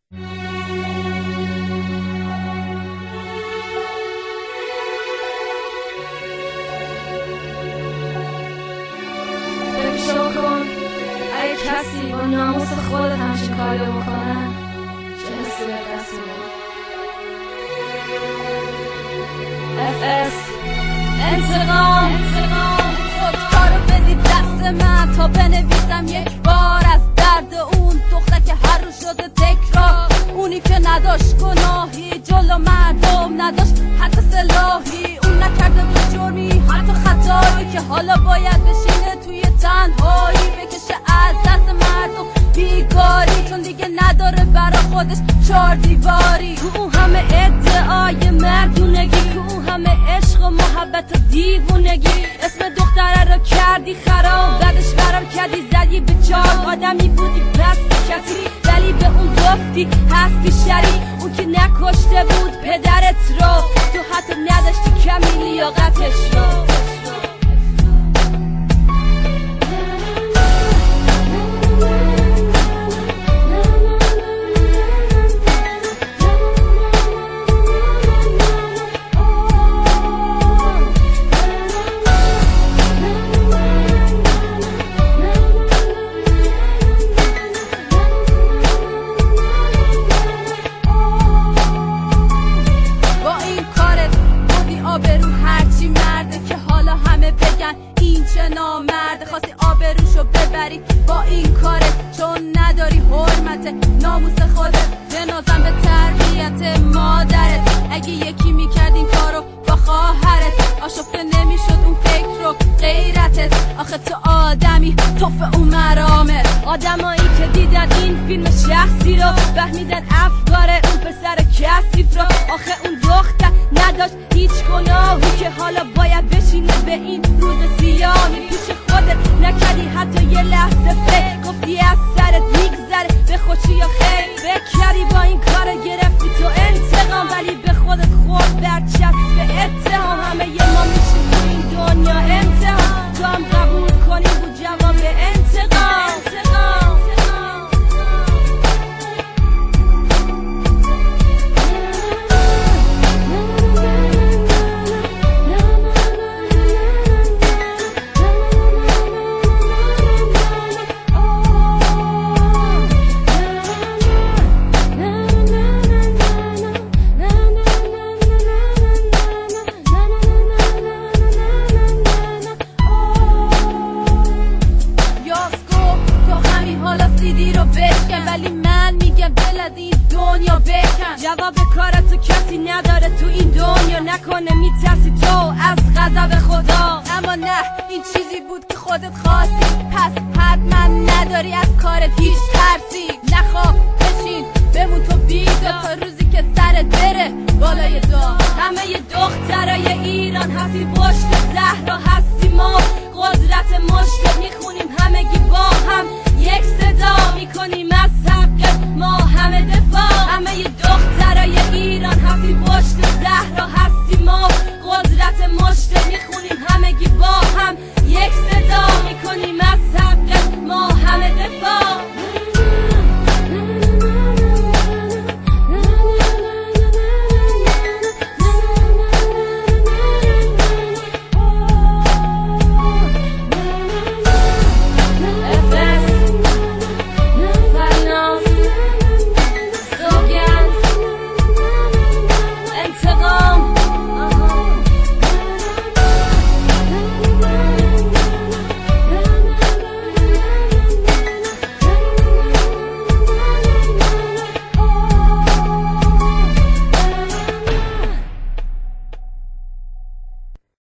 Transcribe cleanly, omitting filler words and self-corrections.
فکر کن اگه کسی با ناموس خودت همچین کاری بکنه چه حسی به دست میاد. FS انتقام خودکارو بدید دست من تا بنویسم یک بار از درد اون دختر که هر رو شده تکرار. اونی که نداشت گناهی جلو مردم نداشت حتی سلاحی. اون نکرده بود جرمی حتی خطایی که حالا باید بشینه توی تنهایی بکشه از دست مردم بیگاری چون دیگه نداره برا خودش 4 دیواری. اون همه ادعای مردونگی که اون همه عشق و محبت و دیوونگی اسم دختره رو کردی خراب بعدش قرار کردی زدی به چار. آدمی بودی پس کسی ولی به اون گفتی هستی شری. اون که نکشته بود پدرت رو تو حتی نداشتی کمی لیاقتش رو. نامرد خواستی آبروشو ببری با این کارت چون نداری حرمت ناموس خودت بنازم به تربیت مادرت. اگه یکی میکرد این کارو با خواهرت آشفته نمیشد اون فکر رو غیرتت. آخه تو آدمی توف اون مرامت. آدمایی که دیدن این فیلم شخصی رو فهمیدن افکار اون پسر کثیف رو. آخه اون دختر نداشت هیچ گناهی که حالا باید بشینه به این روز سیاهی پیش خودت. نکردی حتی یه لحظه فکر گفتی از سرت میگذره به خوشی یا خیر. بکردی با این کار گرفتی تو انتقام ولی به خودت خورد برچسب اتهام. همه یه ما میشیم تو این دنیا امتحان تو هم قبول کنی بود جواب انتقام. ولی من میگم دل از این دنیا بکن. جواب کارتو کسی نداره تو این دنیا. نکنه میترسی تو از غضب خدا. اما نه این چیزی بود که خودت خواستی پس حتما نداری از کارت هیچ ترسی. نخواب بشین بمون تو بیدار تا روزی که سرت بره بالای دار. همه ی دخترای ایران هستی پشت زهرا هستی ما قدرت مشکل میخونیم همگی با هم یک صدا میکنیم از